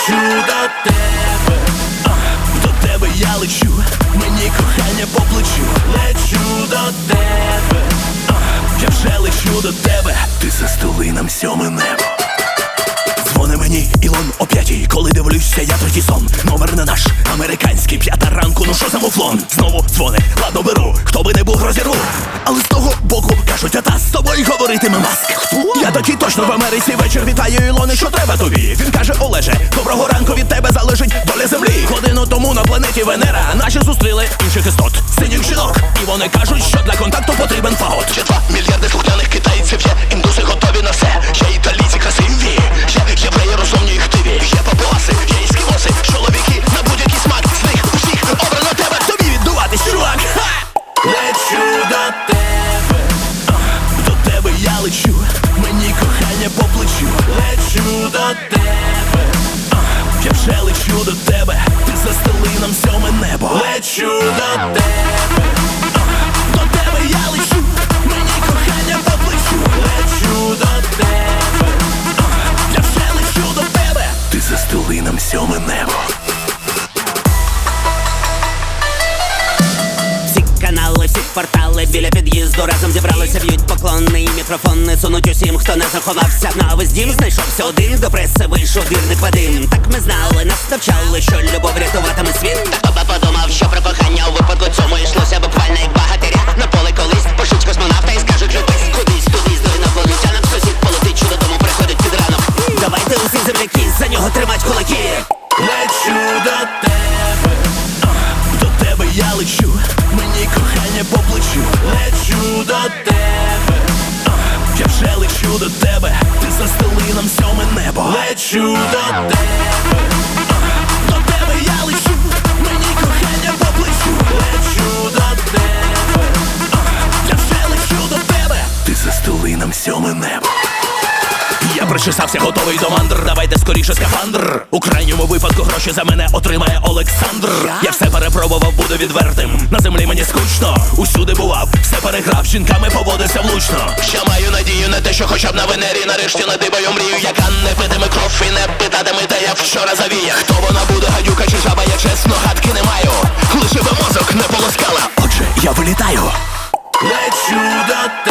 лечу до тебе я лечу, мені кохання по плечу. Лечу до тебе, я вже лечу до тебе, ти застели нам сьоме небо. Дзвони мені Ілон о 5-й, коли дивлюся я третій сон. Номер не наш, американський, 5 ранку, ну що за муфлон? Знову дзвони, ладно беру, хто би не був розірву. Але з того боку кажуть, а та з тобою говоритиме Маск. Я такий точно в Америці, вечір вітаю Ілони, що треба тобі? Він каже, Олеже, доброго ранку, від тебе залежить доля землі. Годину тому на планеті Венера наші зустріли інших істот, синіх жінок. І вони кажуть, що для контакту потрібен фагот. Ще 2 мільярди слухняних китайців, є індуси готові на все. Ще італійці красиві, ще євреї розумні і хтиві. Є папуаси, є ескімоси, чоловіки на будь-який смак. З них усіх обрано тебе, тобі віддуватись, чувак. Лечу до тебе я лечу, мені кохання по плечу. Лечу до тебе, я вже лечу до тебе, ти застели нам сьоме небо. Лечу до тебе я лечу, мені кохання по плечу. Лечу до тебе, я вже лечу до тебе, ти застели нам сьоме небо. Канали, всі портали біля під'їзду разом зібралися, б'ють поклони і мікрофони сунуть усім, хто не заховався. На весь дім знайшовся один, до преси вийшов вірник Вадим. Так ми знали, нас навчали, що любов рятуватиме світ. Та папа подумав, що про кохання у випадку цьому йшлося буквально як багатиря. На поле колись пошлють космонавта і скажуть житись кудись, туди з інопланетянам. Сусід полетить, що додому приходить під ранок. Давайте усі земляки, за нього тримать кулаки. Лечу до тебе я лечу, мені кохання по плечу. Лечу до тебе, я вже лечу до тебе, ти застели нам сьоме небо. Лечу до тебе я лечу, мені кохання по плечу. Лечу до тебе, я вже лечу до тебе, ти застели нам сьоме небо. Я причесався, готовий до мандр, давайте скоріше скафандр. У крайньому випадку гроші за мене отримає Олександр. Я все перепробував, буду відвертим, на землі мені скучно. Усюди бував, все переграв, з жінками поводився влучно. Ще маю надію на те, що хоча б на Венері нарешті надибаю мрію, яка не питиме кров і не питатиме, де я вчора завіяв. Хто вона буде, гадюка чи жаба, я чесно гадки не маю. Лише би мозок не полоскала, отже я вилітаю. Лечу до